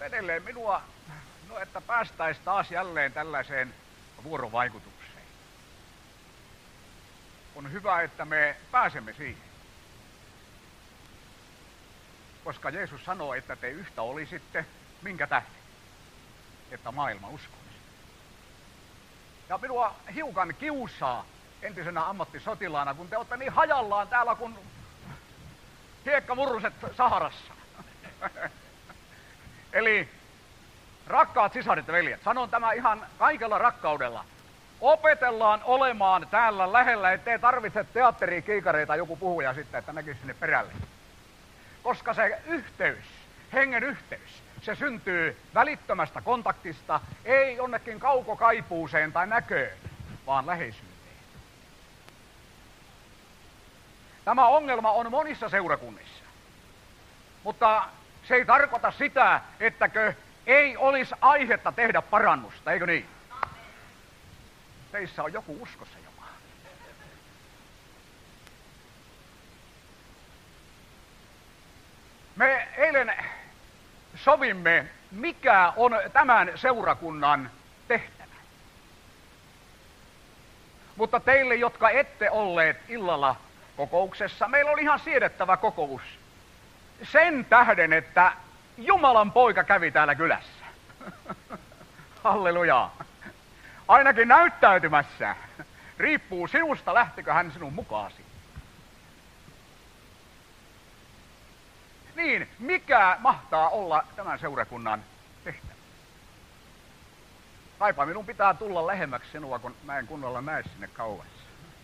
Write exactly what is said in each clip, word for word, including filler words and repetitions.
Mutta edelleen minua, no että päästäisiin taas jälleen tällaiseen vuorovaikutukseen. On hyvä, että me pääsemme siihen. Koska Jeesus sanoo, että te yhtä olisitte, minkä tähden? Että maailma uskoisi. Ja minua hiukan kiusaa entisenä ammattisotilaana, kun te olette niin hajallaan täällä kuin hiekkamurruset Saharassa. Eli rakkaat sisarit ja veljet, sanon tämä ihan kaikella rakkaudella. Opetellaan olemaan täällä lähellä, ettei tarvitse teatterikiikareita joku puhuja sitten, että näkisi sinne perälle. Koska se yhteys, hengen yhteys, se syntyy välittömästä kontaktista, ei jonnekin kaukokaipuuseen tai näköön, vaan läheisyyteen. Tämä ongelma on monissa seurakunnissa, mutta se ei tarkoita sitä, ettäkö ei olisi aihetta tehdä parannusta, eikö niin? Teissä on joku uskossa jopa. Me eilen sovimme, mikä on tämän seurakunnan tehtävä. Mutta teille, jotka ette olleet illalla kokouksessa, meillä oli ihan siedettävä kokous. Sen tähden, että Jumalan poika kävi täällä kylässä. Hallelujaa. Ainakin näyttäytymässä. Riippuu sinusta, lähtikö hän sinun mukaasi. Niin, mikä mahtaa olla tämän seurakunnan tehtävä? Kaipa minun pitää tulla lähemmäksi sinua, kun mä en kunnolla näe sinne kauas.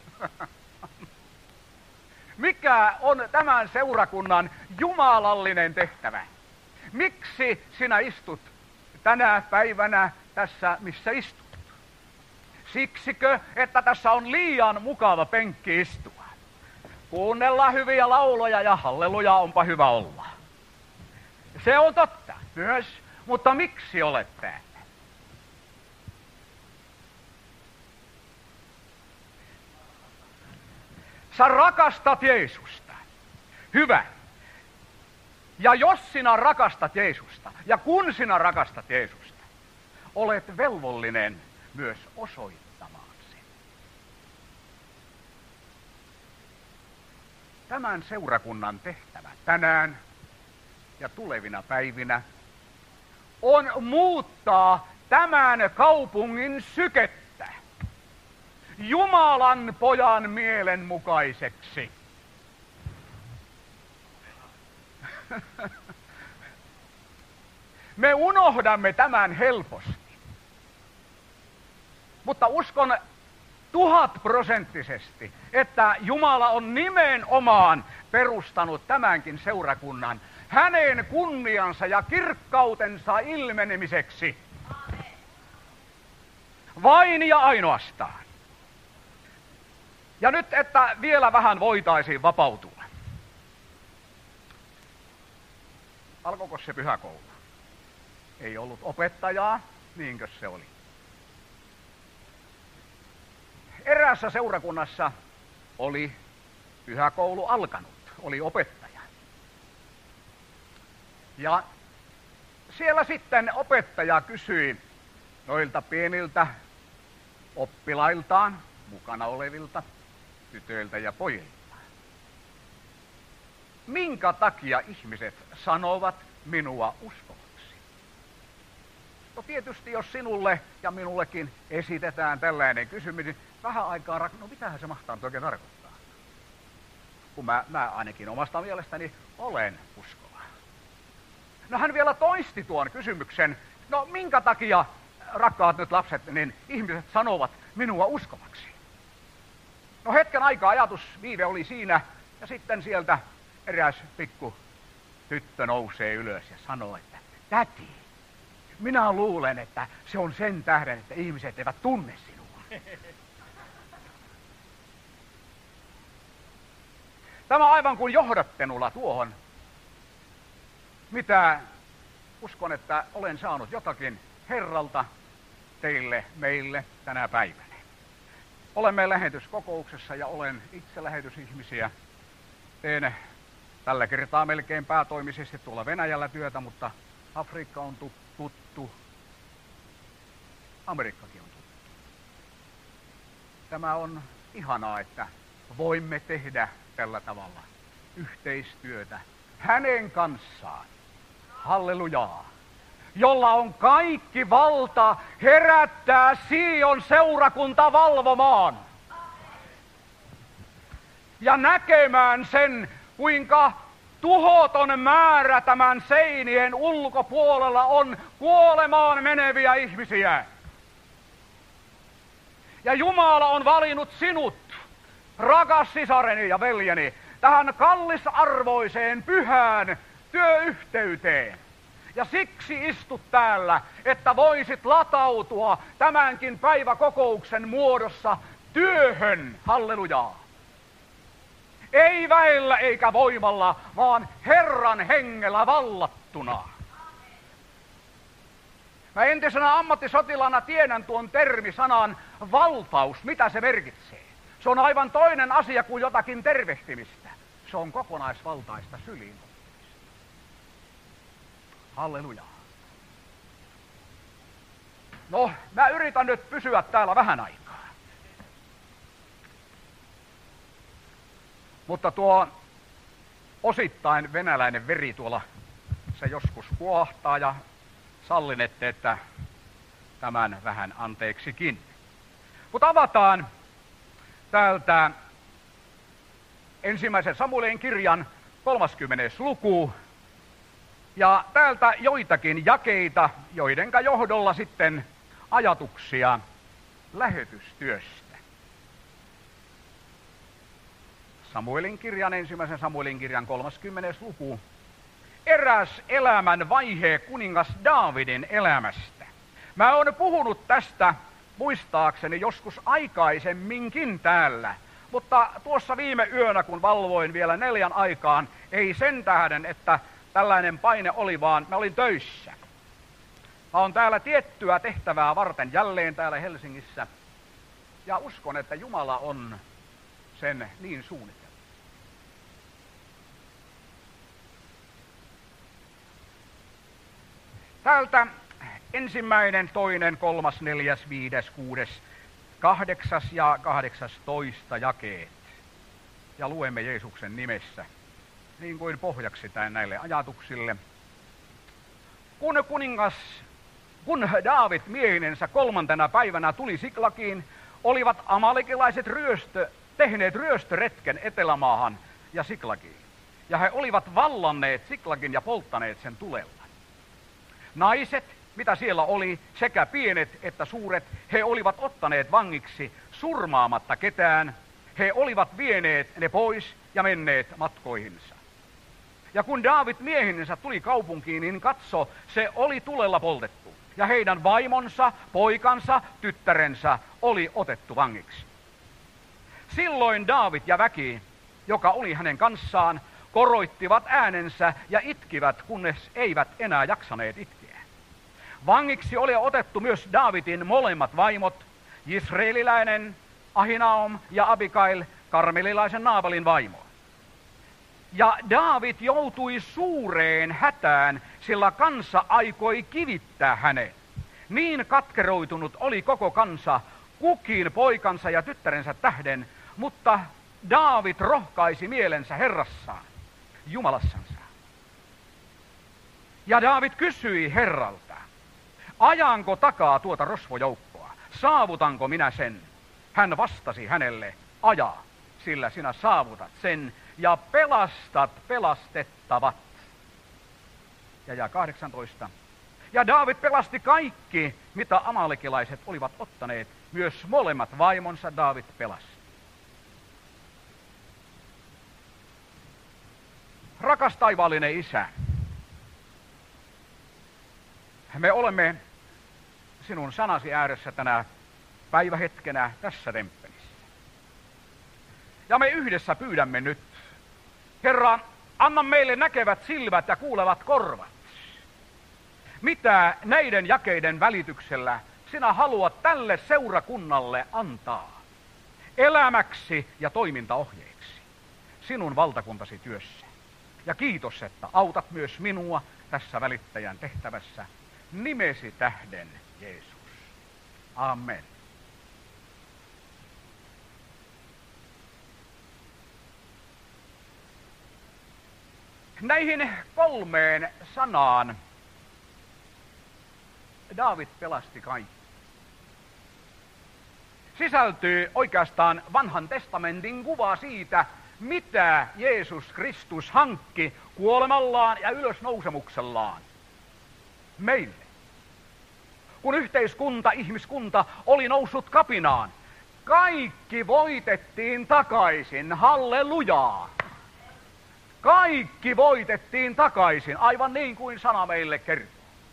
Mikä on tämän seurakunnan jumalallinen tehtävä? Miksi sinä istut tänä päivänä tässä, missä istut? Siksikö, että tässä on liian mukava penkki istua? Kuunnellaan hyviä lauloja ja halleluja, onpa hyvä olla. Se on totta myös, mutta miksi olet täällä? Sä rakastat Jeesusta. Hyvä. Ja jos sinä rakastat Jeesusta, ja kun sinä rakastat Jeesusta, olet velvollinen myös osoittamaan sen. Tämän seurakunnan tehtävä tänään ja tulevina päivinä on muuttaa tämän kaupungin sykettä Jumalan pojan mielen mukaiseksi. Me unohdamme tämän helposti. Mutta uskon tuhatprosenttisesti, että Jumala on nimenomaan perustanut tämänkin seurakunnan hänen kunniansa ja kirkkautensa ilmenemiseksi. Vain ja ainoastaan. Ja nyt, että vielä vähän voitaisiin vapautua. Alkoiko se pyhäkoulu? Ei ollut opettajaa, niinkö se oli? Eräässä seurakunnassa oli pyhäkoulu alkanut, oli opettaja. Ja siellä sitten opettaja kysyi noilta pieniltä oppilailtaan, mukana olevilta tytöiltä ja pojilta. Minkä takia ihmiset sanovat minua uskovaksi? No tietysti jos sinulle ja minullekin esitetään tällainen kysymys, niin vähän aikaa rak... no mitähän se mahtaa oikein tarkoittaa? Kun mä, mä ainakin omasta mielestäni olen uskova. No hän vielä toisti tuon kysymyksen, no minkä takia rakkaat nyt lapset, niin ihmiset sanovat minua uskovaksi? No hetken aikaa ajatusviive oli siinä, ja sitten sieltä eräs pikku tyttö nousee ylös ja sanoo, että täti, minä luulen, että se on sen tähden, että ihmiset eivät tunne sinua. Tämä aivan kuin johdattenulla tuohon, mitä uskon, että olen saanut jotakin Herralta teille, meille tänä päivänä. Olemme lähetyskokouksessa ja olen itse lähetysihmisiä. Teen tällä kertaa melkein päätoimisesti tuolla Venäjällä työtä, mutta Afrikka on tuttu, Amerikkakin on tuttu. Tämä on ihanaa, että voimme tehdä tällä tavalla yhteistyötä hänen kanssaan. Hallelujaa. Jolla on kaikki valta herättää Sion seurakunta valvomaan. Ja näkemään sen, kuinka tuhoton määrä tämän seinien ulkopuolella on kuolemaan meneviä ihmisiä. Ja Jumala on valinnut sinut, rakas sisareni ja veljeni, tähän kallisarvoiseen pyhään työyhteyteen. Ja siksi istut täällä, että voisit latautua tämänkin päiväkokouksen muodossa työhön. Hallelujaa. Ei väellä eikä voimalla, vaan Herran hengellä vallattuna. Mä entisenä ammattisotilana tiedän tuon termisanan valtaus, mitä se merkitsee. Se on aivan toinen asia kuin jotakin tervehtimistä. Se on kokonaisvaltaista syliin. Halleluja. No, mä yritän nyt pysyä täällä vähän aikaa. Mutta tuo osittain venäläinen veri tuolla, se joskus kuohtaa ja sallinette, että tämän vähän anteeksikin. Mutta avataan täältä ensimmäisen Samuelin kirjan kolmaskymmenes luku. Ja täältä joitakin jakeita, joidenka johdolla sitten ajatuksia lähetystyöstä. Samuelin kirjan, ensimmäisen Samuelin kirjan kolmaskymmenes luku. Eräs elämän vaihe kuningas Daavidin elämästä. Mä oon puhunut tästä muistaakseni joskus aikaisemminkin täällä, mutta tuossa viime yönä, kun valvoin vielä neljän aikaan, ei sen tähden, että tällainen paine oli, vaan mä olin töissä. Mä oon täällä tiettyä tehtävää varten jälleen täällä Helsingissä, ja uskon, että Jumala on sen niin suunnitellut. Täältä ensimmäinen, toinen, kolmas, neljäs, viides, kuudes, kahdeksas ja kahdeksastoista jakeet. Ja luemme Jeesuksen nimessä, niin kuin pohjaksi tämän näille ajatuksille. Kun kuningas, kun Daavid miehinensä kolmantena päivänä tuli Siklagiin, olivat amalekilaiset ryöstö, tehneet ryöstöretken Etelämaahan ja Siklagiin. Ja he olivat vallanneet Siklagin ja polttaneet sen tulella. Naiset, mitä siellä oli, sekä pienet että suuret, he olivat ottaneet vangiksi surmaamatta ketään. He olivat vieneet ne pois ja menneet matkoihinsa. Ja kun Daavid miehinsä tuli kaupunkiin, niin katso, se oli tulella poltettu. Ja heidän vaimonsa, poikansa, tyttärensä oli otettu vangiksi. Silloin Daavid ja väki, joka oli hänen kanssaan, koroittivat äänensä ja itkivät, kunnes eivät enää jaksaneet itkeä. Vangiksi oli otettu myös Daavidin molemmat vaimot, Jisreeliläinen Ahinaom ja Abikail, karmelilaisen Naabalin vaimo. Ja Daavid joutui suureen hätään, sillä kansa aikoi kivittää hänet. Niin katkeroitunut oli koko kansa kukin poikansa ja tyttärensä tähden, mutta Daavid rohkaisi mielensä Herrassaan, Jumalassansa. Ja Daavid kysyi Herralta, ajanko takaa tuota rosvojoukkoa, saavutanko minä sen? Hän vastasi hänelle, aja, sillä sinä saavutat sen ja pelastat pelastettavat. Ja ja kahdeksantoista. Ja Daavid pelasti kaikki, mitä amalekilaiset olivat ottaneet, myös molemmat vaimonsa Daavid pelasti. Rakas taivaallinen Isä, me olemme sinun sanasi ääressä tänä päivähetkenä tässä temppelissä. Ja me yhdessä pyydämme nyt, Herra, anna meille näkevät silmät ja kuulevat korvat. Mitä näiden jakeiden välityksellä sinä haluat tälle seurakunnalle antaa elämäksi ja toimintaohjeeksi sinun valtakuntasi työssä? Ja kiitos, että autat myös minua tässä välittäjän tehtävässä nimesi tähden, Jeesus. Amen. Näihin kolmeen sanaan Daavid pelasti kaikki. Sisältyy oikeastaan vanhan testamentin kuva siitä, mitä Jeesus Kristus hankki kuolemallaan ja ylösnousemuksellaan meille. Kun yhteiskunta, ihmiskunta oli noussut kapinaan, kaikki voitettiin takaisin, hallelujaa. Kaikki voitettiin takaisin, aivan niin kuin sana meille kertoo.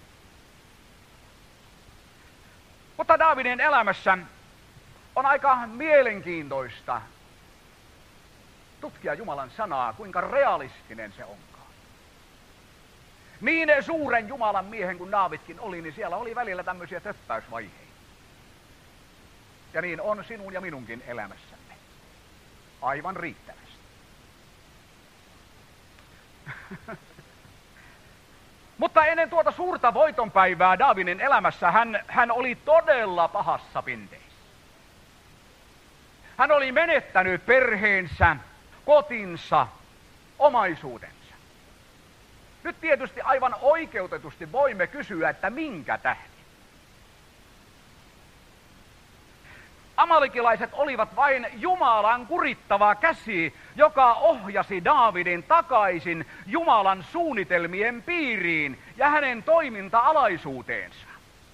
Mutta Daavidin elämässä on aika mielenkiintoista tutkia Jumalan sanaa, kuinka realistinen se onkaan. Niin suuren Jumalan miehen kuin Daavidkin oli, niin siellä oli välillä tämmöisiä töppäysvaiheita. Ja niin on sinun ja minunkin elämässämme. Aivan riittävästi. Mutta ennen tuota suurta voitonpäivää Daavidin elämässä hän, hän oli todella pahassa pinteessä. Hän oli menettänyt perheensä, kotinsa, omaisuutensa. Nyt tietysti aivan oikeutetusti voimme kysyä, että minkä tähden? Amalikilaiset olivat vain Jumalan kurittava käsi, joka ohjasi Daavidin takaisin Jumalan suunnitelmien piiriin ja hänen toiminta-alaisuuteensa.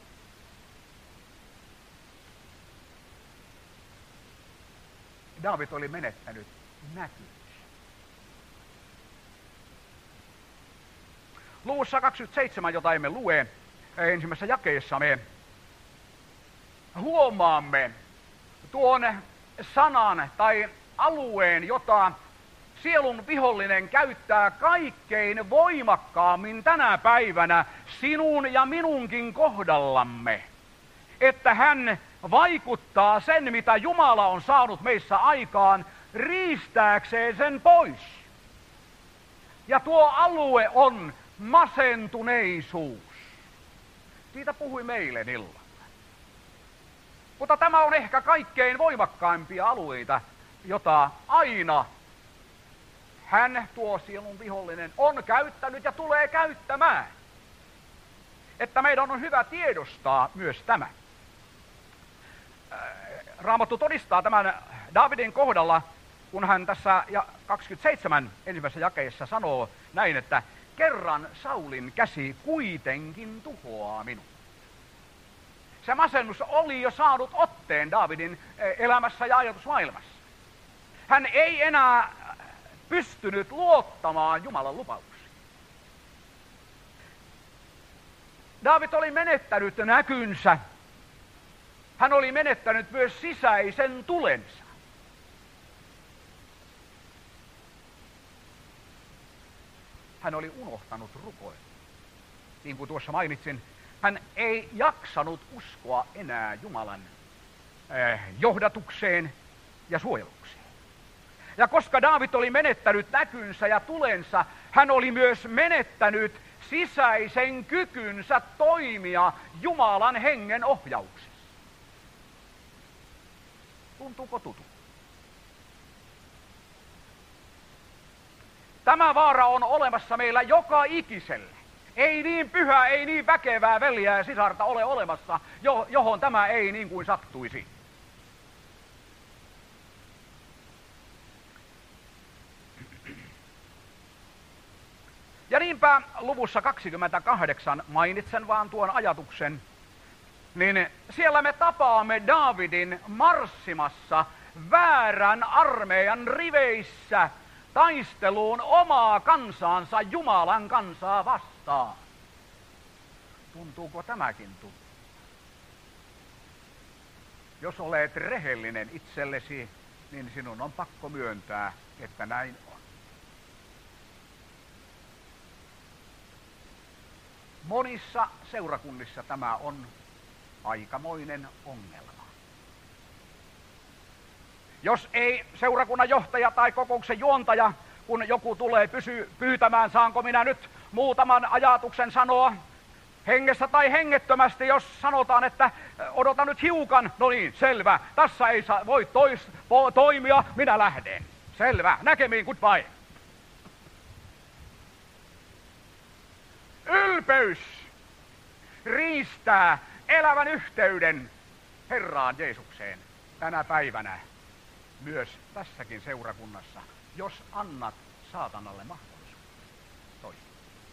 Daavid oli menettänyt näkynsä. Luvussa kaksikymmentäseitsemän, jota emme lue, ensimmäisessä jakeessa me huomaamme tuon sanan tai alueen, jota sielun vihollinen käyttää kaikkein voimakkaammin tänä päivänä sinun ja minunkin kohdallamme. Että hän vaikuttaa sen, mitä Jumala on saanut meissä aikaan, riistääkseen sen pois. Ja tuo alue on masentuneisuus. Siitä puhui meille illalla. Mutta tämä on ehkä kaikkein voimakkaimpia alueita, jota aina hän, tuo sielun vihollinen, on käyttänyt ja tulee käyttämään. Että meidän on hyvä tiedostaa myös tämä. Raamattu todistaa tämän Daavidin kohdalla, kun hän tässä kaksikymmentäseitsemän ensimmäisessä jakeessa sanoo näin, että kerran Saulin käsi kuitenkin tuhoaa minut. Se masennus oli jo saanut otteen Daavidin elämässä ja ajatusmaailmassa. Hän ei enää pystynyt luottamaan Jumalan lupauksiin. Daavid oli menettänyt näkynsä. Hän oli menettänyt myös sisäisen tulensa. Hän oli unohtanut rukoilla. Niin kuin tuossa mainitsin, hän ei jaksanut uskoa enää Jumalan eh, johdatukseen ja suojelukseen. Ja koska Daavid oli menettänyt näkynsä ja tulensa, hän oli myös menettänyt sisäisen kykynsä toimia Jumalan hengen ohjauksessa. Tuntuuko tutu? Tämä vaara on olemassa meillä joka ikisellä. Ei niin pyhää, ei niin väkevää veljää ja sisarta ole olemassa, johon tämä ei niin kuin sattuisi. Ja niinpä luvussa kaksikymmentäkahdeksan, mainitsen vaan tuon ajatuksen, niin siellä me tapaamme Daavidin marssimassa väärän armeijan riveissä taisteluun omaa kansaansa Jumalan kansaa vastaan. Tuntuuko tämäkin tuttu? Jos olet rehellinen itsellesi, niin sinun on pakko myöntää, että näin on. Monissa seurakunnissa tämä on aikamoinen ongelma. Jos ei seurakunnan johtaja tai kokouksen juontaja, kun joku tulee pysy, pyytämään, saanko minä nyt muutaman ajatuksen sanoa hengessä tai hengettömästi, jos sanotaan, että odota nyt hiukan, no niin, selvä, tässä ei saa, voi tois, po, toimia, minä lähden. Selvä, näkemiin, goodbye. Ylpeys riistää elävän yhteyden Herraan Jeesukseen tänä päivänä, myös tässäkin seurakunnassa, jos annat saatanalle mahdollisuuden. Toisin.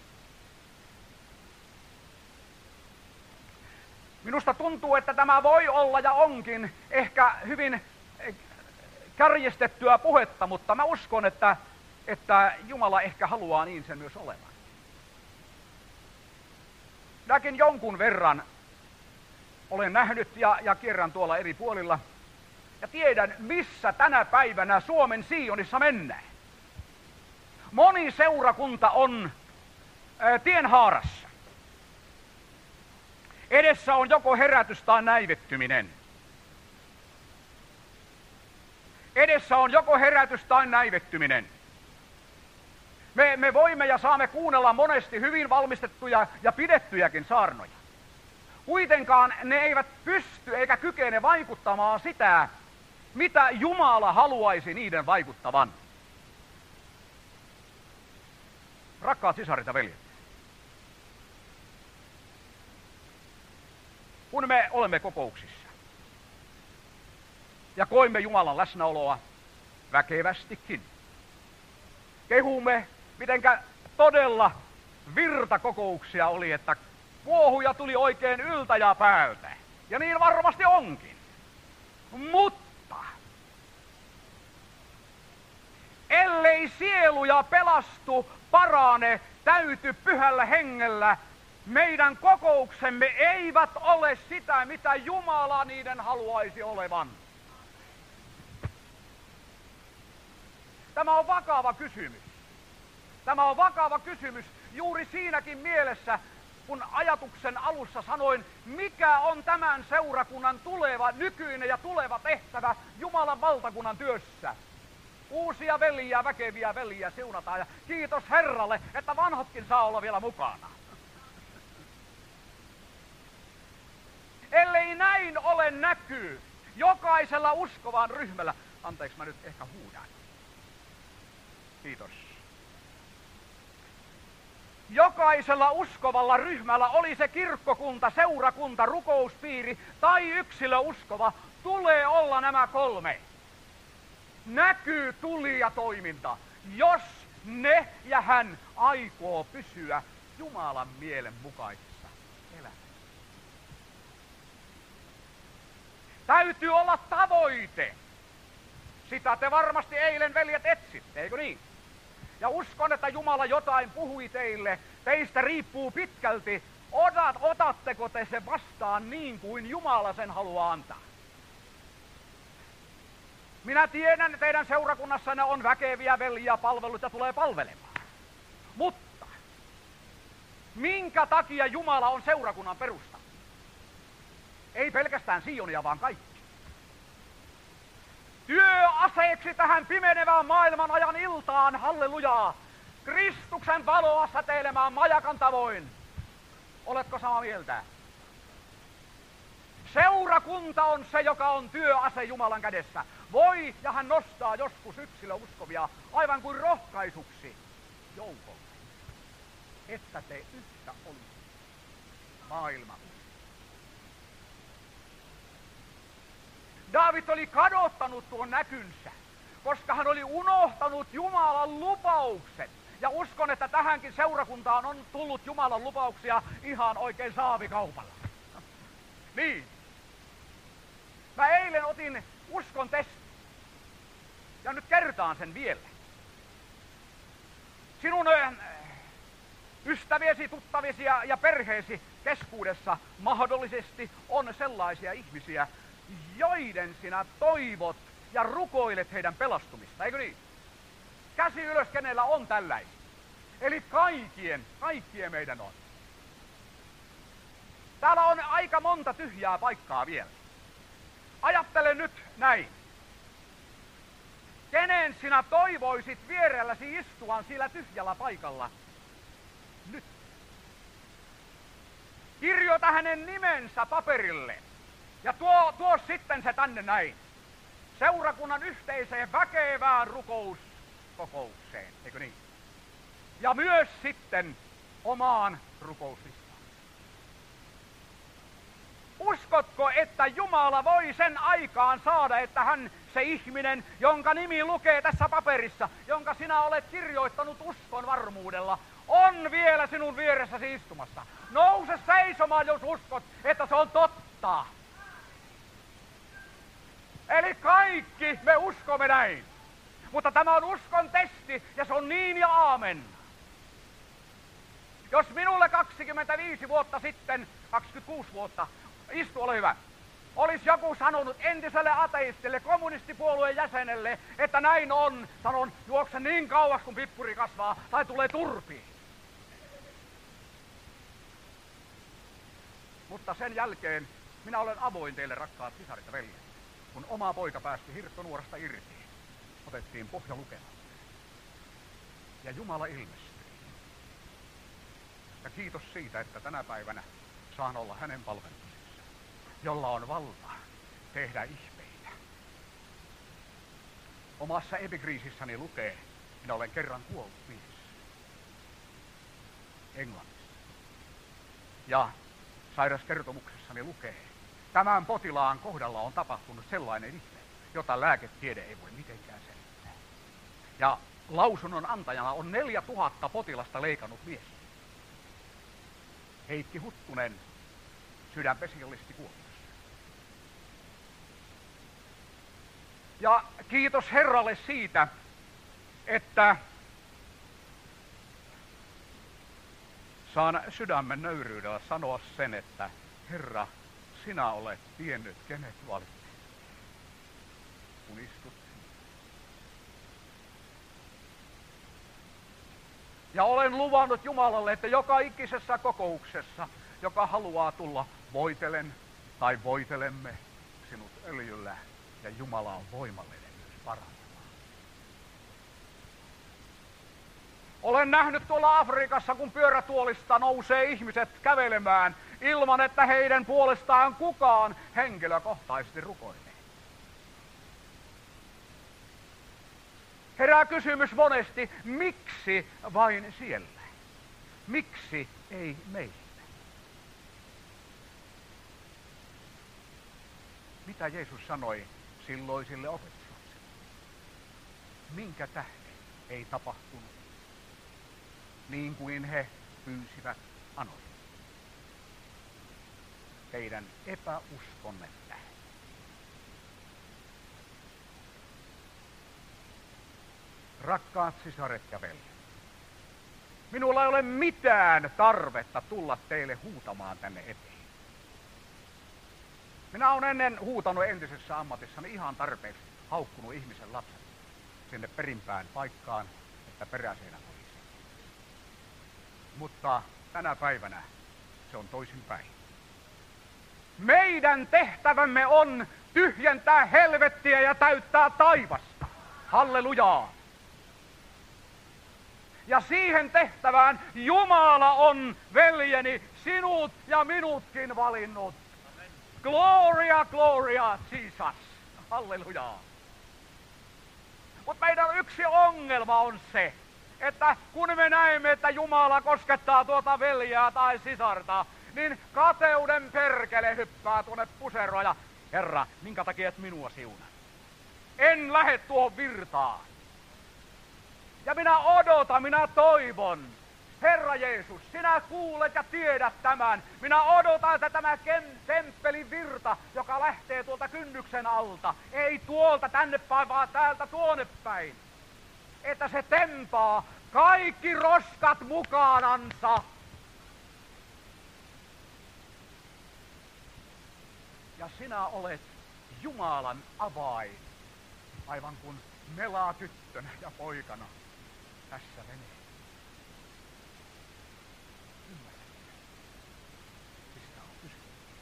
Minusta tuntuu, että tämä voi olla ja onkin ehkä hyvin kärjistettyä puhetta, mutta mä uskon, että, että Jumala ehkä haluaa niin sen myös olevan. Minäkin jonkun verran olen nähnyt ja, ja kierrän tuolla eri puolilla ja tiedän, missä tänä päivänä Suomen Sionissa mennään. Moni seurakunta on ää, tienhaarassa. Edessä on joko herätys tai näivettyminen. Edessä on joko herätys tai näivettyminen. Me, me voimme ja saamme kuunnella monesti hyvin valmistettuja ja pidettyjäkin saarnoja. Kuitenkaan ne eivät pysty eikä kykene vaikuttamaan sitä, mitä Jumala haluaisi niiden vaikuttavan. Rakkaat sisarit ja veljet, kun me olemme kokouksissa ja koimme Jumalan läsnäoloa väkevästikin, kehumme, mitenkä todella virtakokouksia oli, että kuohuja tuli oikein yltä ja päältä. Ja niin varmasti onkin. Mutta ellei sieluja pelastu, parane, täyty pyhällä hengellä, meidän kokouksemme eivät ole sitä, mitä Jumala niiden haluaisi olevan. Tämä on vakava kysymys. Tämä on vakava kysymys juuri siinäkin mielessä, kun ajatuksen alussa sanoin, mikä on tämän seurakunnan tuleva, nykyinen ja tuleva tehtävä Jumalan valtakunnan työssä. Uusia veljiä, väkeviä veljiä siunataan ja kiitos Herralle, että vanhatkin saa olla vielä mukana. Ellei näin ole näkyy jokaisella uskovan ryhmällä, anteeksi mä nyt ehkä huudan. Kiitos. Jokaisella uskovalla ryhmällä, oli se kirkkokunta, seurakunta, rukouspiiri tai yksilö uskova, tulee olla nämä kolme. Näkyy, tuli ja toiminta, jos ne ja hän aikoo pysyä Jumalan mielen mukaisessa elämässä. Täytyy olla tavoite. Sitä te varmasti eilen, veljet, etsitte, eikö niin? Ja uskon, että Jumala jotain puhui teille. Teistä riippuu pitkälti, otat, otatteko te se vastaan niin kuin Jumala sen haluaa antaa. Minä tiedän, että teidän seurakunnassanne on väkeviä veljiä palvelut ja tulee palvelemaan. Mutta minkä takia Jumala on seurakunnan perusta? Ei pelkästään Sionia, vaan kaikki. Työaseeksi tähän pimenevään maailman ajan iltaan, hallelujaa, Kristuksen valoa säteilemään majakan tavoin. Oletko samaa mieltä? Seurakunta on se, joka on työase Jumalan kädessä. Voi, ja hän nostaa joskus yksilöuskovia aivan kuin rohkaisuksi joukolle, että te yhtä olisi maailma. Daavid oli kadottanut tuon näkynsä, koska hän oli unohtanut Jumalan lupaukset. Ja uskon, että tähänkin seurakuntaan on tullut Jumalan lupauksia ihan oikein saavikaupalla. Niin. Mä eilen otin uskon testin. Ja nyt kertaan sen vielä. Sinun ö, ystäviesi, tuttaviesi ja, ja perheesi keskuudessa mahdollisesti on sellaisia ihmisiä, joiden sinä toivot ja rukoilet heidän pelastumista, eikö niin? Käsi ylös, kenellä on tällaisia. Eli kaikkien, kaikkien meidän on. Täällä on aika monta tyhjää paikkaa vielä. Ajattele nyt näin. Kenen sinä toivoisit vierelläsi istuvan sillä tyhjällä paikalla, nyt. Kirjoita hänen nimensä paperille ja tuo, tuo sitten se tänne näin. Seurakunnan yhteiseen väkevään rukouskokoukseen, eikö niin? Ja myös sitten omaan rukouslistaan. Uskotko, että Jumala voi sen aikaan saada, että hän, se ihminen, jonka nimi lukee tässä paperissa, jonka sinä olet kirjoittanut uskon varmuudella, on vielä sinun vieressäsi istumassa. Nouse seisomaan, jos uskot, että se on totta. Eli kaikki me uskomme näin. Mutta tämä on uskon testi ja se on niin ja aamen. Jos minulle kaksikymmentäviisi vuotta sitten, kaksikymmentäkuusi vuotta, istu, ole hyvä, olisi joku sanonut entiselle ateistille, kommunistipuolueen jäsenelle, että näin on, sanon, juokse niin kauas kun pippuri kasvaa tai tulee turpiin. Mutta sen jälkeen minä olen avoin teille, rakkaat sisarit ja veljet. Kun oma poika päästi hirttonuorasta irti, otettiin pohja lukemaan. Ja Jumala ilmestyi. Ja kiitos siitä, että tänä päivänä saan olla hänen palveluksessa, jolla on valta tehdä ihmeitä. Omassa epikriisissäni lukee, minä olen kerran kuollut mies. Englannissa. Ja sairaskertomuksessani lukee, tämän potilaan kohdalla on tapahtunut sellainen ihme, jota lääketiede ei voi mitenkään selittää. Ja lausunnon antajana on neljä tuhatta potilasta leikannut mies. Heikki Huttunen, sydänpesiallisti kuollessa. Ja kiitos Herralle siitä, että saan sydämen nöyryydellä sanoa sen, että Herra, sinä olet tiennyt, kenet valitset, kun istut. Ja olen luvannut Jumalalle, että joka ikisessä kokouksessa, joka haluaa tulla, voitelen tai voitelemme sinut öljyllä, ja Jumala on voimallinen myös parantamaan. Olen nähnyt tuolla Afrikassa, kun pyörätuolista nousee ihmiset kävelemään, ilman että heidän puolestaan kukaan henkilökohtaisesti rukoilee. Herää kysymys monesti, miksi vain siellä? Miksi ei meillä? Mitä Jeesus sanoi silloisille opetuslapsille? Minkä tähden ei tapahtunut niin kuin he pyysivät anoja? Teidän epäuskonne tähden. Rakkaat sisaret ja veljet, minulla ei ole mitään tarvetta tulla teille huutamaan tänne eteen. Minä olen ennen huutanut entisessä ammatissani ihan tarpeeksi haukkunut ihmisen lapset sinne perimpään paikkaan, että peräseinä olisi. Mutta tänä päivänä se on toisinpäin. Meidän tehtävämme on tyhjentää helvettiä ja täyttää taivasta. Hallelujaa! Ja siihen tehtävään Jumala on, veljeni, sinut ja minutkin valinnut. Gloria, gloria, Jesus. Hallelujaa. Mutta meidän yksi ongelma on se, että kun me näemme, että Jumala koskettaa tuota veljää tai sisarta, niin kateuden perkele hyppää tuonne puseroon ja Herra, minkä takia et minua siunaa? En lähde tuohon virtaan. Ja minä odotan, minä toivon, Herra Jeesus, sinä kuulet ja tiedät tämän. Minä odotan, että tämä temppelin virta, joka lähtee tuolta kynnyksen alta, ei tuolta tänne päin, vaan täältä tuonne päin, että se tempaa kaikki roskat mukaanansa. Ja sinä olet Jumalan avain, aivan kuin Melaa tyttönä ja poikana tässä menee. Ymmärrätkö? Mistä on kysymys?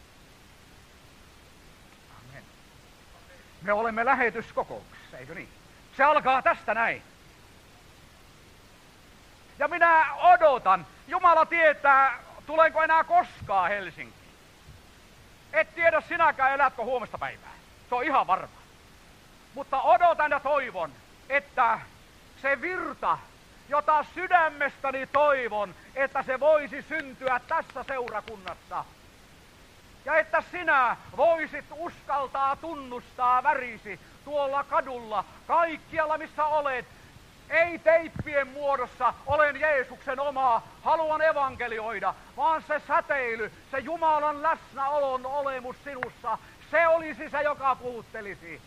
Amen. Me olemme lähetyskokouksessa, eikö niin? Se alkaa tästä näin. Ja minä odotan. Jumala tietää, tulenko enää koskaan Helsinkiin. Et tiedä sinäkään, elätkö huomista päivää. Se on ihan varma. Mutta odotan ja toivon, että se virta, jota sydämestäni toivon, että se voisi syntyä tässä seurakunnassa. Ja että sinä voisit uskaltaa tunnustaa värisi tuolla kadulla, kaikkialla missä olet. Ei teippien muodossa, olen Jeesuksen omaa, haluan evankelioida, vaan se säteily, se Jumalan läsnäolon olemus sinussa, se olisi se, joka puhuttelisi.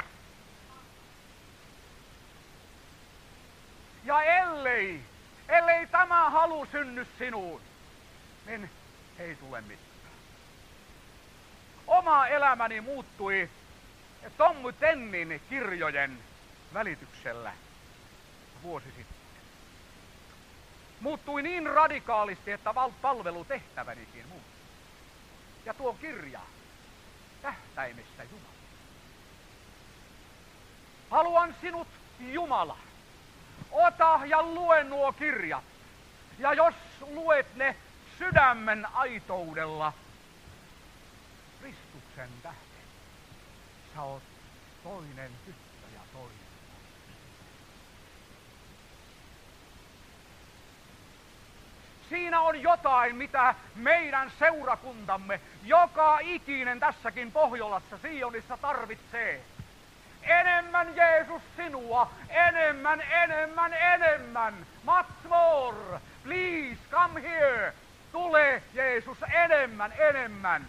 Ja ellei, ellei tämä halu synny sinuun, niin ei tule mitään. Oma elämäni muuttui Tommy Tennin kirjojen välityksellä vuosi sitten. Muuttui niin radikaalisti, että palvelutehtävänikin muuttui. Ja tuo kirja tähtäimessä Jumala. Haluan sinut, Jumala. Ota ja lue nuo kirjat. Ja jos luet ne sydämen aitoudella, Kristuksen tähden, sä oot toinen tyttö ja toinen. Siinä on jotain, mitä meidän seurakuntamme, joka ikinen tässäkin Pohjolassa, Sionissa tarvitsee. Enemmän Jeesus sinua, enemmän, enemmän, enemmän. Much more. Please come here. Tule Jeesus enemmän, enemmän.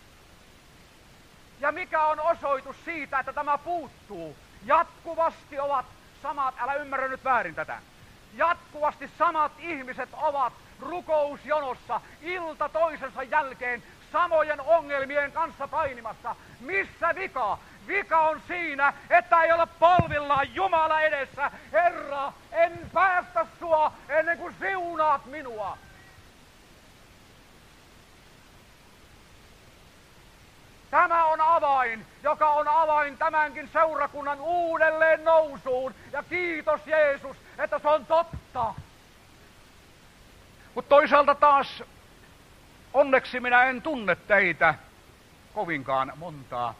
Ja mikä on osoitus siitä, että tämä puuttuu? Jatkuvasti ovat samat, älä ymmärrä nyt väärin tätä. Jatkuvasti samat ihmiset ovat rukousjonossa ilta toisensa jälkeen samojen ongelmien kanssa painimassa. Missä vika? Vika on siinä, että ei ole polvillaan Jumala edessä. Herra, en päästä sua ennen kuin siunaat minua. Tämä on avain, joka on avain tämänkin seurakunnan uudelleen nousuun. Ja kiitos Jeesus, että se on totta. Mutta toisaalta taas, onneksi minä en tunne teitä kovinkaan montaa.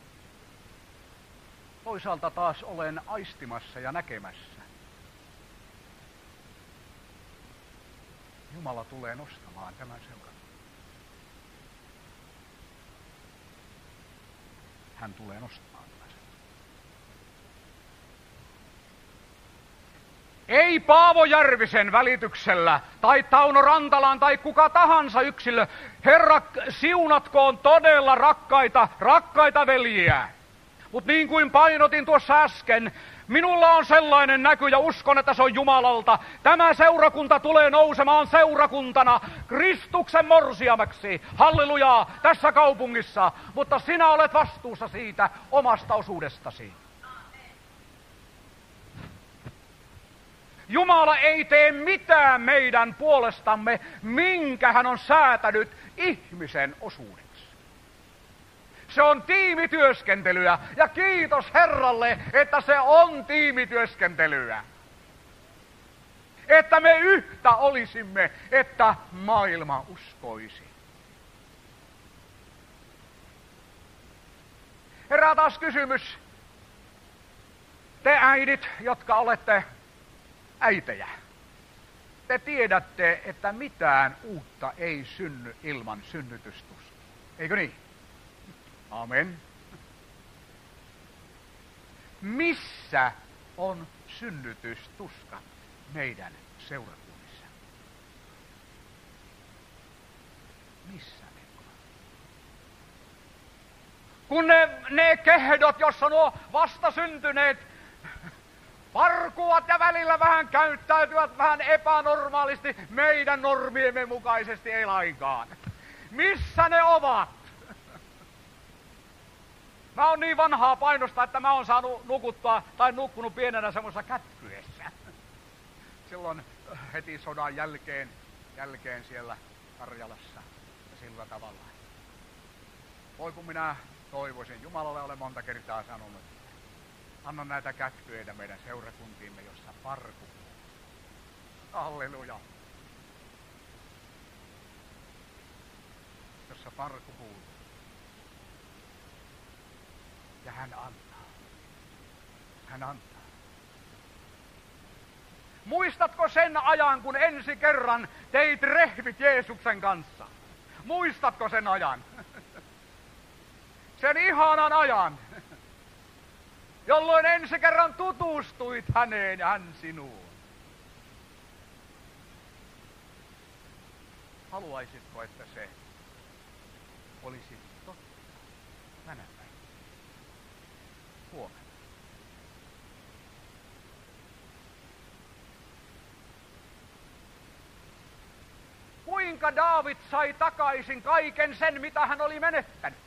Toisaalta taas olen aistimassa ja näkemässä. Jumala tulee nostamaan tämän seurakunnan. Hän tulee nostamaan tämän seurakunnan. Ei Paavo Järvisen välityksellä, tai Tauno Rantalan, tai kuka tahansa yksilö. Herra, siunatkoon todella rakkaita, rakkaita veljiä. Mutta niin kuin painotin tuossa äsken, minulla on sellainen näky ja uskon, että se on Jumalalta. Tämä seurakunta tulee nousemaan seurakuntana Kristuksen morsiameksi. Hallelujaa, tässä kaupungissa. Mutta sinä olet vastuussa siitä omasta osuudestasi. Jumala ei tee mitään meidän puolestamme, minkä hän on säätänyt ihmisen osuuden. Se on tiimityöskentelyä, ja kiitos Herralle, että se on tiimityöskentelyä. Että me yhtä olisimme, että maailma uskoisi. Herää taas kysymys. Te äidit, jotka olette äitejä, te tiedätte, että mitään uutta ei synny ilman synnytystusta. Eikö niin? Amen. Missä on synnytystuskat meidän seurakunnissa? Missä ne on? Kun ne, ne kehdot, jossa nuo vastasyntyneet parkuvat ja välillä vähän käyttäytyvät vähän epänormaalisti, meidän normiemme mukaisesti ei lainkaan. Missä ne ovat? Mä oon niin vanhaa painosta, että mä oon saanut nukuttaa tai nukkunut pienenä semmoisessa kätkyessä. Silloin heti sodan jälkeen, jälkeen siellä Karjalassa ja sillä tavalla. Voi kun minä toivoisin, Jumalalle olen monta kertaa sanonut, että anna näitä kätkyitä meidän seurakuntiimme, jossa parku. Halleluja. jossa parku kuuluu. Ja hän antaa. Hän antaa. Muistatko sen ajan, kun ensi kerran teit rehvit Jeesuksen kanssa? Muistatko sen ajan? Sen ihanan ajan, jolloin ensi kerran tutustuit häneen ja hän sinuun. Haluaisitko, että se olisi totta tänä päivänä? Huomenna. Kuinka Daavid sai takaisin kaiken sen, mitä hän oli menettänyt?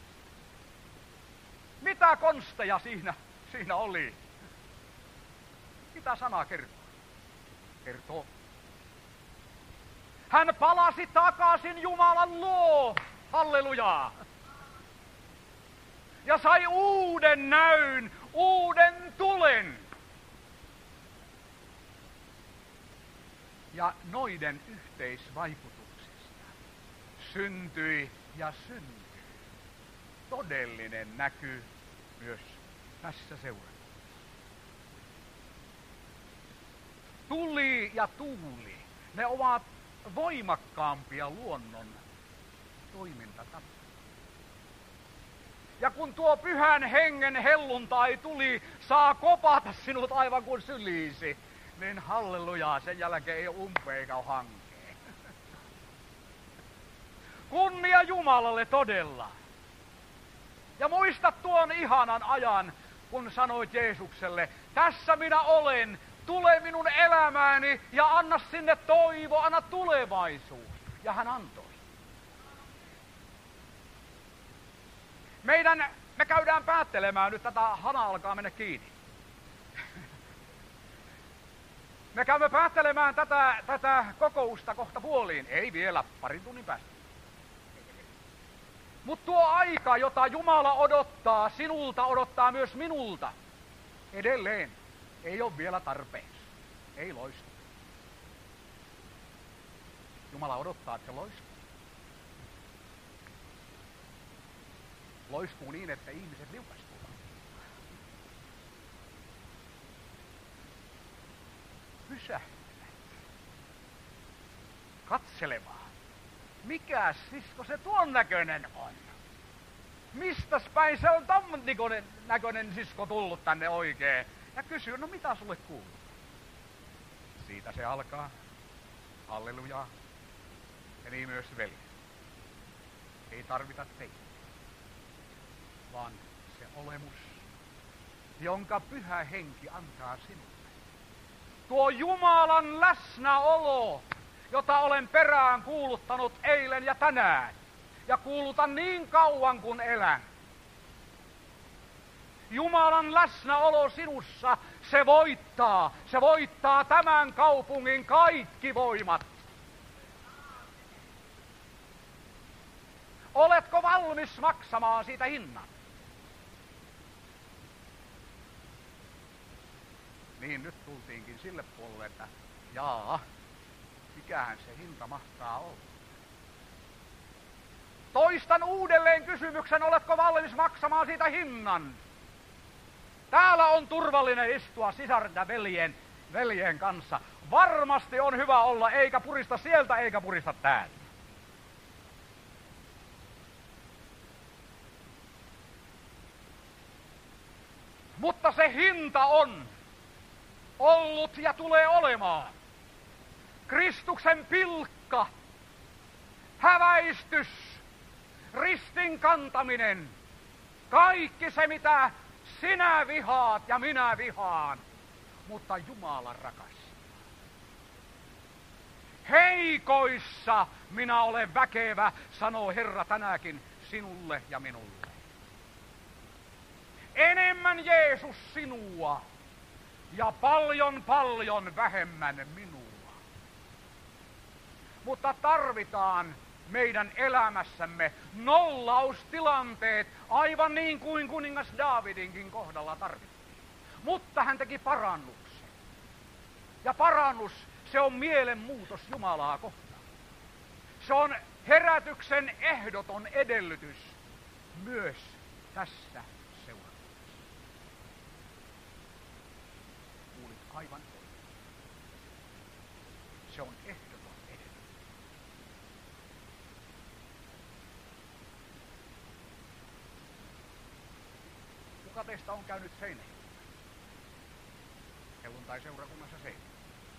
Mitä konsteja siinä, siinä oli? Mitä sana kertoo? Kertoo. Hän palasi takaisin Jumalan luo. Hallelujaa. Ja sai uuden näyn, uuden tulen. Ja noiden yhteisvaikutuksesta syntyi ja syntyi todellinen näky myös tässä seurannassa. Tuli ja tuuli, ne ovat voimakkaampia luonnon toimintatapoja. Ja kun tuo pyhän hengen helluntai tuli, saa kopata sinut aivan kuin syliisi, niin hallelujaa, sen jälkeen ei ole umpea eikä ole hankea. Kunnia Jumalalle todella. Ja muista tuon ihanan ajan, kun sanoit Jeesukselle, tässä minä olen, tule minun elämääni ja anna sinne toivo, anna tulevaisuus. Ja hän antoi. Meidän, me käydään päättelemään nyt tätä, hana alkaa mennä kiinni. Me käymme päättelemään tätä, tätä kokousta kohta puoliin. Ei vielä, parin tunnin päästä. Mutta tuo aika, jota Jumala odottaa, sinulta odottaa myös minulta. Edelleen ei ole vielä tarpeeksi. Ei loistu. Jumala odottaa, että se loistuu. Loistuu niin, että ihmiset liukastuu. Pysähtyvät. Katselemaan. Mikäs sisko se tuon näköinen on? Mistäs päin se on tommonen näköinen sisko tullut tänne oikein? Ja kysyy, no mitä sulle kuuluu? Siitä se alkaa. Hallelujaa. Ja niin myös veli. Ei tarvita teitä, vaan se olemus, jonka pyhä henki antaa sinulle. Tuo Jumalan läsnäolo, jota olen perään kuuluttanut eilen ja tänään. Ja kuulutan niin kauan kuin elän. Jumalan läsnäolo sinussa, se voittaa. Se voittaa tämän kaupungin kaikki voimat. Oletko valmis maksamaan siitä hinnan? Niin nyt tultiinkin sille puolelle, että jaa, mikähän se hinta mahtaa olla. Toistan uudelleen kysymyksen, oletko valmis maksamaan siitä hinnan? Täällä on turvallinen istua sisaren ja veljen, veljen kanssa. Varmasti on hyvä olla, eikä purista sieltä, eikä purista täältä. Mutta se hinta on ollut ja tulee olemaan. Kristuksen pilkka, häväistys, ristin kantaminen, kaikki se mitä sinä vihaat ja minä vihaan, mutta Jumala rakastaa. Heikoissa minä olen väkevä, sanoo Herra tänäkin sinulle ja minulle. Enemmän Jeesus sinua ja paljon paljon vähemmän minua. Mutta tarvitaan meidän elämässämme nollaustilanteet, aivan niin kuin kuningas Daavidinkin kohdalla tarvittiin. Mutta hän teki parannuksen. Ja parannus, se on mielenmuutos Jumalaa kohtaan. Se on herätyksen ehdoton edellytys myös tässä seurakunnassa. Kuulit aivan oikein. Se on ehdoton edellytys. Kuka teistä on käynyt Seinäjoella? Helluntai-seurakunnassa Seinäjoella.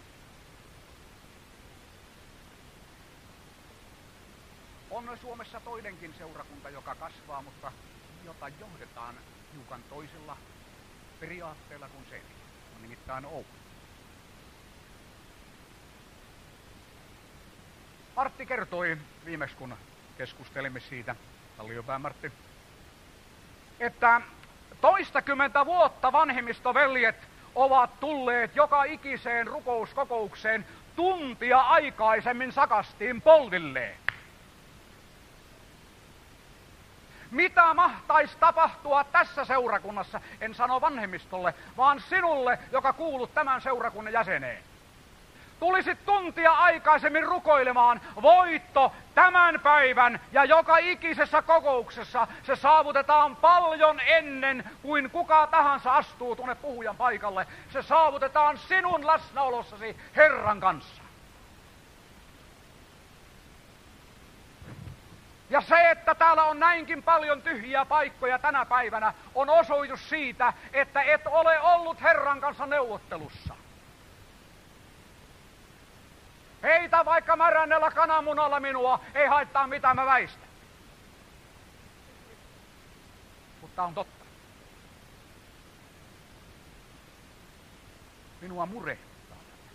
On Suomessa toinenkin seurakunta, joka kasvaa, mutta jota johdetaan hiukan toisella periaatteella kuin Seinäjoella. On nimittäin Oulu. Martti kertoi viimeksi, kun keskustelimme siitä, Kalliopään Martti, että toistakymmentä vuotta vanhemmistoveljet ovat tulleet joka ikiseen rukouskokoukseen tuntia aikaisemmin sakastiin polvilleen. Mitä mahtaisi tapahtua tässä seurakunnassa, en sano vanhemmistolle, vaan sinulle, joka kuulut tämän seurakunnan jäseneen? Tulisit tuntia aikaisemmin rukoilemaan, voitto tämän päivän ja joka ikisessä kokouksessa se saavutetaan paljon ennen kuin kuka tahansa astuu tuonne puhujan paikalle. Se saavutetaan sinun läsnäolossasi Herran kanssa. Ja se, että täällä on näinkin paljon tyhjiä paikkoja tänä päivänä, on osoitus siitä, että et ole ollut Herran kanssa neuvottelussa. Heitä vaikka märännellä kananmunalla minua, ei haittaa mitään, mä väistän. Mutta on totta. Minua murehduttaa.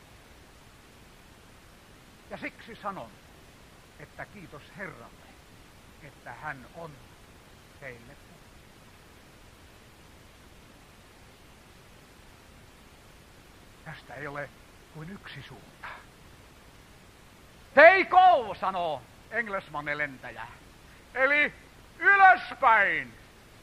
Ja siksi sanon, että kiitos Herralle, että hän on teille puhunut. Tästä ei ole kuin yksi suunta. Take go, sanoo Engelsmannen lentäjä. Eli ylöspäin.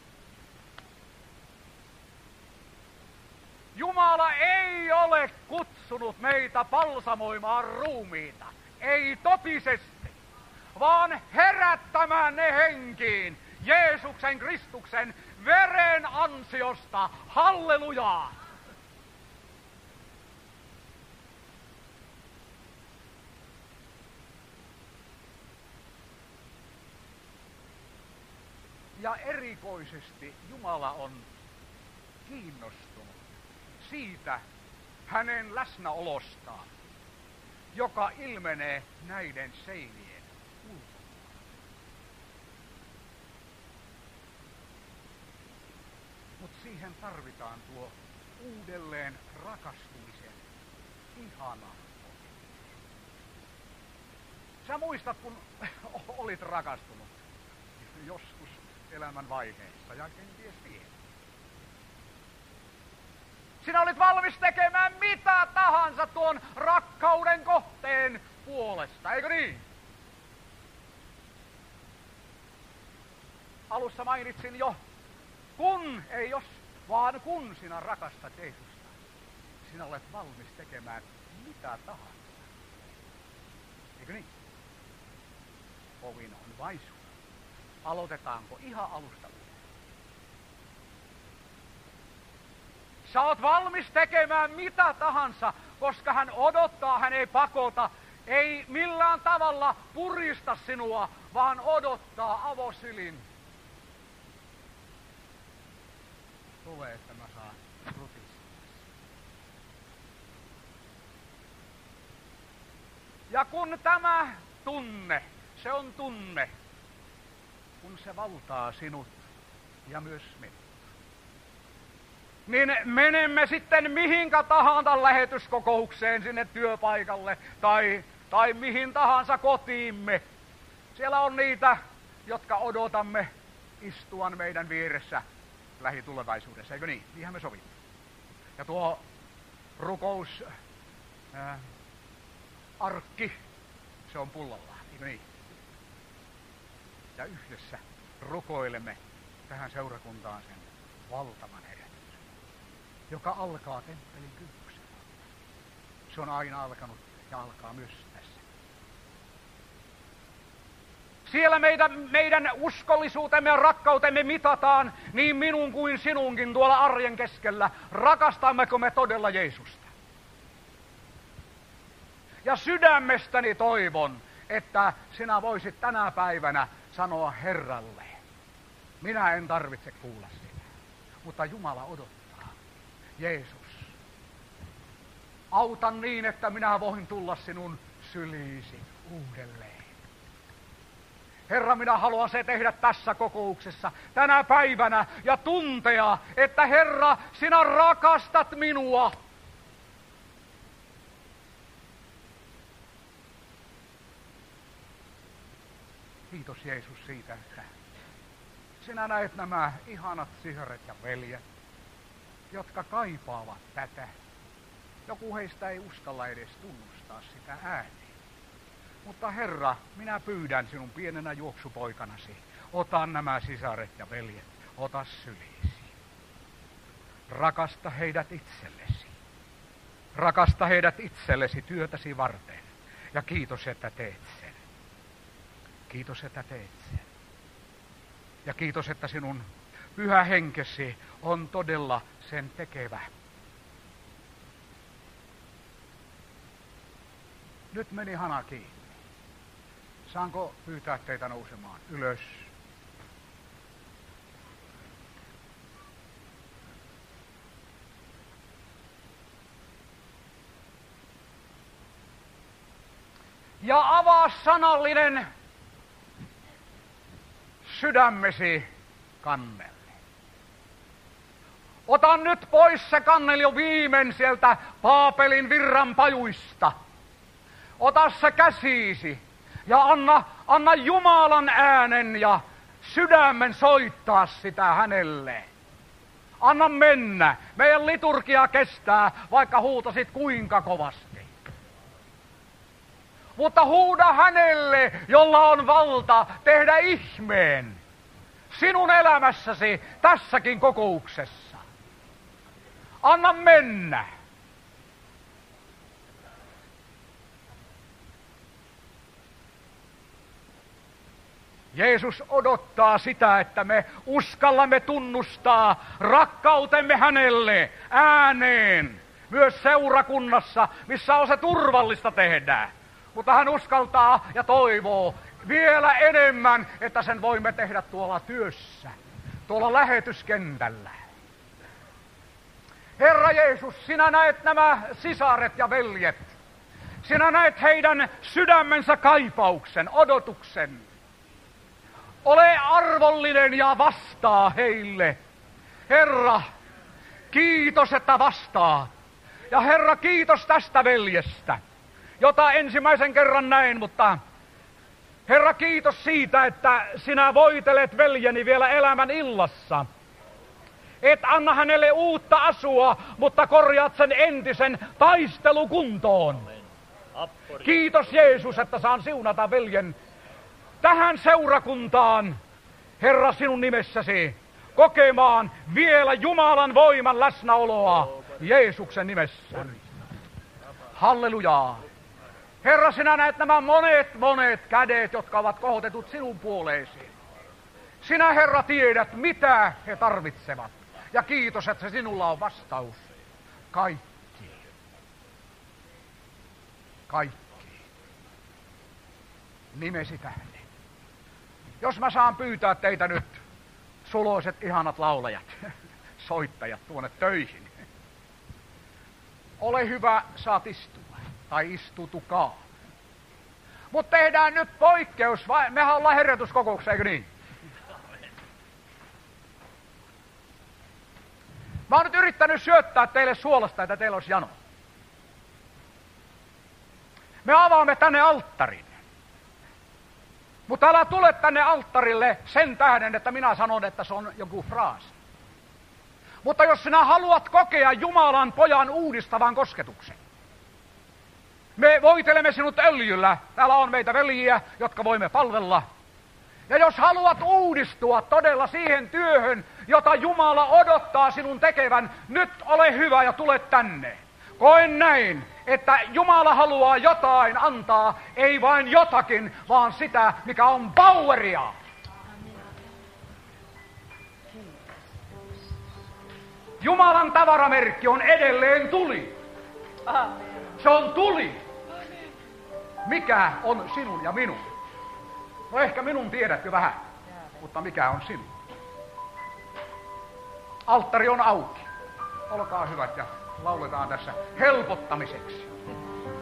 Jumala ei ole kutsunut meitä palsamoimaan ruumiita, ei totisesti, vaan herättämään ne henkiin Jeesuksen Kristuksen veren ansiosta. Hallelujaa! Ja erikoisesti Jumala on kiinnostunut siitä hänen läsnäolostaan, joka ilmenee näiden seinien ulkopuolella. Mutta siihen tarvitaan tuo uudelleen rakastumisen ihana onni. Sä muistat, kun olit rakastunut joskus elämän vaiheessa ja kenties vielä. Sinä olit valmis tekemään mitä tahansa tuon rakkauden kohteen puolesta, eikö niin? Alussa mainitsin jo, kun, ei jos, vaan kun sinä rakastat Jeesusta, sinä olet valmis tekemään mitä tahansa. Eikö niin? Kovin on vaisuus. Aloitetaanko ihan alusta? Sä oot valmis tekemään mitä tahansa, koska hän odottaa, hän ei pakota, ei millään tavalla purista sinua, vaan odottaa avosylin. Tule, että mä saan rutistaa. Ja kun tämä tunne, se on tunne, kun se valtaa sinut ja myös minut, niin menemme sitten mihinkä tahansa lähetyskokoukseen sinne työpaikalle tai, tai mihin tahansa kotiimme. Siellä on niitä, jotka odotamme istuvan meidän vieressä lähitulevaisuudessa, eikö niin? Niinhän me sovimme. Ja tuo rukous, ää, arkki, se on pullollaan, eikö niin? Ja yhdessä rukoilemme tähän seurakuntaan sen valtavan herätyksen, joka alkaa temppelin kynnyksellä. Se on aina alkanut ja alkaa myös tässä. Siellä meidän, meidän uskollisuutemme ja rakkautemme mitataan niin minun kuin sinunkin tuolla arjen keskellä. Rakastammeko me todella Jeesusta? Ja sydämestäni toivon, että sinä voisit tänä päivänä sanoa Herralle, minä en tarvitse kuulla sitä, mutta Jumala odottaa. Jeesus, auta niin, että minä voin tulla sinun syliisi uudelleen. Herra, minä haluan se tehdä tässä kokouksessa, tänä päivänä, ja tuntea, että Herra, sinä rakastat minua. Kiitos Jeesus siitä, että sinä näet nämä ihanat sisaret ja veljet, jotka kaipaavat tätä. Joku heistä ei uskalla edes tunnustaa sitä ääneen. Mutta Herra, minä pyydän sinun pienenä juoksupoikanasi, ota nämä sisaret ja veljet, ota syliisi. Rakasta heidät itsellesi. Rakasta heidät itsellesi työtäsi varten. Ja kiitos, että teet sen. Kiitos, että teet sen. Ja kiitos, että sinun pyhä henkesi on todella sen tekevä. Nyt meni hana kiinni. Saanko pyytää teitä nousemaan ylös? Ja avaa sanallinen sydämesi kannelle. Ota nyt pois se kannel jo viimein sieltä Paapelin virran pajuista. Ota se käsiisi ja anna, anna Jumalan äänen ja sydämen soittaa sitä hänelle. Anna mennä. Meidän liturgia kestää, vaikka huutasit kuinka kovasti. Mutta huuda hänelle, jolla on valta tehdä ihmeen sinun elämässäsi tässäkin kokouksessa. Anna mennä. Jeesus odottaa sitä, että me uskallamme tunnustaa rakkautemme hänelle ääneen, myös seurakunnassa, missä on se turvallista tehdä. Mutta hän uskaltaa ja toivoo vielä enemmän, että sen voimme tehdä tuolla työssä, tuolla lähetyskentällä. Herra Jeesus, sinä näet nämä sisaret ja veljet. Sinä näet heidän sydämensä kaipauksen, odotuksen. Ole arvollinen ja vastaa heille. Herra, kiitos, että vastaat. Ja Herra, kiitos tästä veljestä, jota ensimmäisen kerran näin, mutta Herra, kiitos siitä, että sinä voitelet veljeni vielä elämän illassa. Et anna hänelle uutta asua, mutta korjaat sen entisen taistelukuntoon. Kiitos Jeesus, että saan siunata veljen tähän seurakuntaan, Herra, sinun nimessäsi, kokemaan vielä Jumalan voiman läsnäoloa Jeesuksen nimessä. Hallelujaa. Herra, sinä näet nämä monet, monet kädet, jotka ovat kohotetut sinun puoleesi. Sinä, Herra, tiedät, mitä he tarvitsevat. Ja kiitos, että sinulla on vastaus. Kaikki. Kaikki. Nimesi tähden. Jos mä saan pyytää teitä nyt, suloiset ihanat laulajat, soittajat tuonne töihin. Ole hyvä, saat istua. Tai istutukaa. Mutta tehdään nyt poikkeus, vai mehän ollaan herätyskokouksessa, eikö niin? Mä oon nyt yrittänyt syöttää teille suolasta, että teillä olisi jano. Me avaamme tänne alttarin. Mutta älä tule tänne alttarille sen tähden, että minä sanon, että se on joku fraasi. Mutta jos sinä haluat kokea Jumalan pojan uudistavan kosketuksen, me voitelemme sinut öljyllä. Täällä on meitä veljiä, jotka voimme palvella. Ja jos haluat uudistua todella siihen työhön, jota Jumala odottaa sinun tekevän, nyt ole hyvä ja tule tänne. Koen näin, että Jumala haluaa jotain antaa, ei vain jotakin, vaan sitä, mikä on poweria. Jumalan tavaramerkki on edelleen tuli. Se on tuli. Mikä on sinun ja minun? No ehkä minun tiedätkö vähän, mutta mikä on sinun? Alttari on auki. Olkaa hyvät ja lauletaan tässä helpottamiseksi.